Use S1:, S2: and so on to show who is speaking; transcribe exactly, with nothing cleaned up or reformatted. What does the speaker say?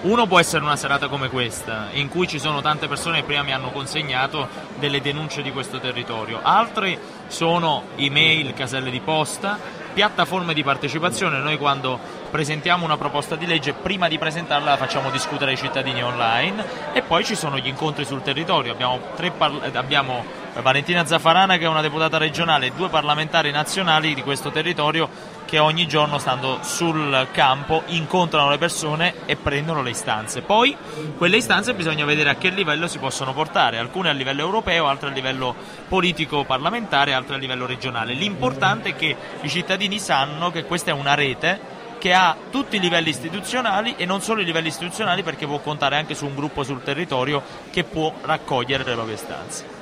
S1: Uno può essere una serata come questa, in cui ci sono tante persone che prima mi hanno consegnato delle denunce di questo territorio. Altre sono email, caselle di posta, piattaforme di partecipazione. Noi quando presentiamo una proposta di legge, prima di presentarla la facciamo discutere ai cittadini online, e poi ci sono gli incontri sul territorio. Abbiamo, tre par- abbiamo Valentina Zaffarana, che è una deputata regionale, e due parlamentari nazionali di questo territorio che ogni giorno, stando sul campo, incontrano le persone e prendono le istanze. Poi quelle istanze bisogna vedere a che livello si possono portare, alcune a livello europeo, altre a livello politico parlamentare, altre a livello regionale. L'importante è che i cittadini sanno che questa è una rete che ha tutti i livelli istituzionali, e non solo i livelli istituzionali, perché può contare anche su un gruppo sul territorio che può raccogliere le proprie istanze.